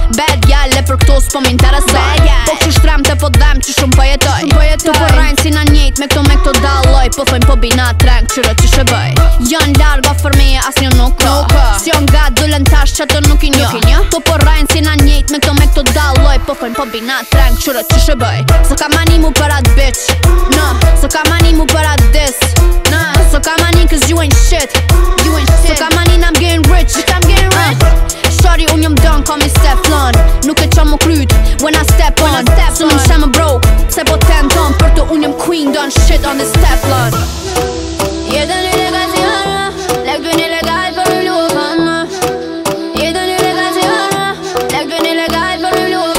Bad gal e për këto s'po m'interesoj. Po kështu shtremte po dhem që shumë po jetoj. Tu po rrajnë si na njejt me këto dalloj. Po thojnë po bina treng qyre që shë bëj. Janë larga për meje as një nuk ka. S'jon nga dullen tash që të nuk i njo. Po po rrajnë si na njejt me këto dalloj. Po thojnë po bina treng qyre që shë bëj. So ka mani mu për atë bitch. No, so ka mani mu për atë this. No, so ka mani cause you ain't shit. So ka mani I'm getting rich. Shorty unë jëm done, call me Steflon. Nuk e qa mu kryt when I step on. So nuk shemë broke, se po tenton. Për të unë jëm queen, done shit on this Teflon. Jetën illegal si hara, lek duen illegal për u lupa. Jetën illegal si hara, lek duen illegal për u lupa.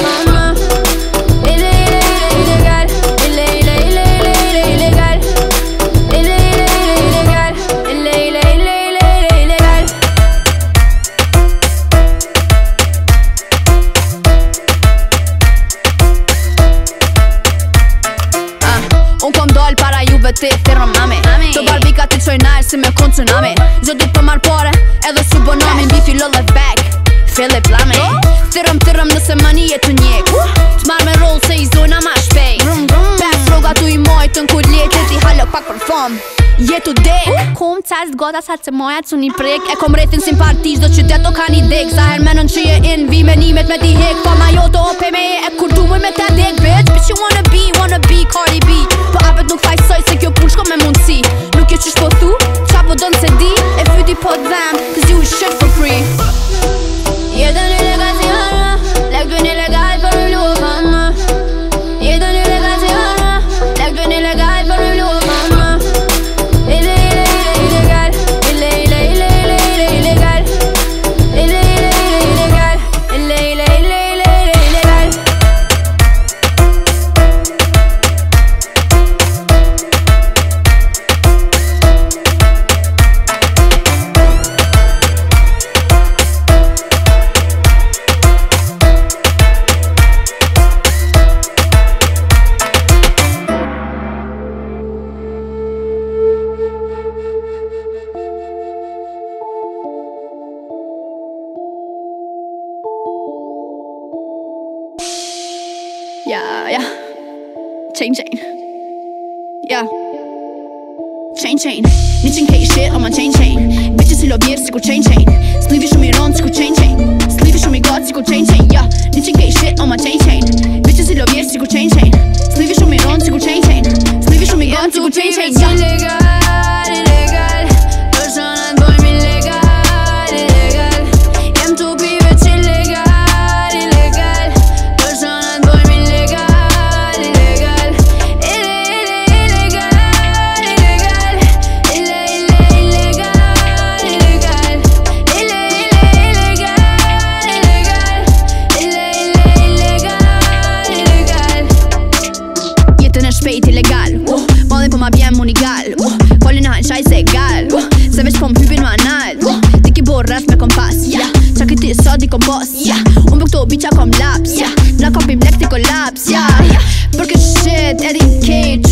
Illegal, illegal. Unë kom doll para juve ti thirrëm mami. Të barbika ti qoj nalë si me kun tsunami. Zdo dit për marrë pare edhe su bonami. Bifi lëllë back, Philip Lamy. Thirrëm nëse mani jetu njek. T'marrë me roll se i zojna ma shpej. Pes roga tu i mojtën kur letit i halë pak për fam. Jetu dek Kom cast gota sa të moja të një prek. E kom retin simpatish do qytet o ka një dek. Sa her menën që je in vi menimet me ti hek. Pa ma jo të ope me e kur du me ta dek bitch. Bitch you wanna be Cardi B. Po apet nuk fajsoj se kjo pull shko me mundësi. Nuk jo qysh po thu, qa po dënë se di. E fyti po dhem, cause you is shit for free. Jetën illegal si hara, lek duen illegal për u lupa. Jetën illegal si hara, lek duen illegal për u lupa. Yeah. Chain. Yeah. Chain. 100k shit on my chain. Bitches i lo bjerë si kur chain. Slivi shumë i ronë si kur chain. Slivi shumë i gotë si kur chain. Yeah. 100k shit on my chain. Bitches i lo bjerë si kur chain. Slivi shumë i ronë si kur chain. Slivi shumë i gotë si kur chain. Illegal. Personat bojmë illegal. Jem tu pive që illegal. Personat bojmë illegal. Shpejt illegal, madhin po ma bjem unë i gal. Kolin hajnë shaj se gal, se veç po m'hypin ma nal. Ti ki bo rreth me kompas, qa këti sot i kom pos. Unë për këto biqa kom laps, na kopim lek ti kolaps. Për këtë shit edhi kej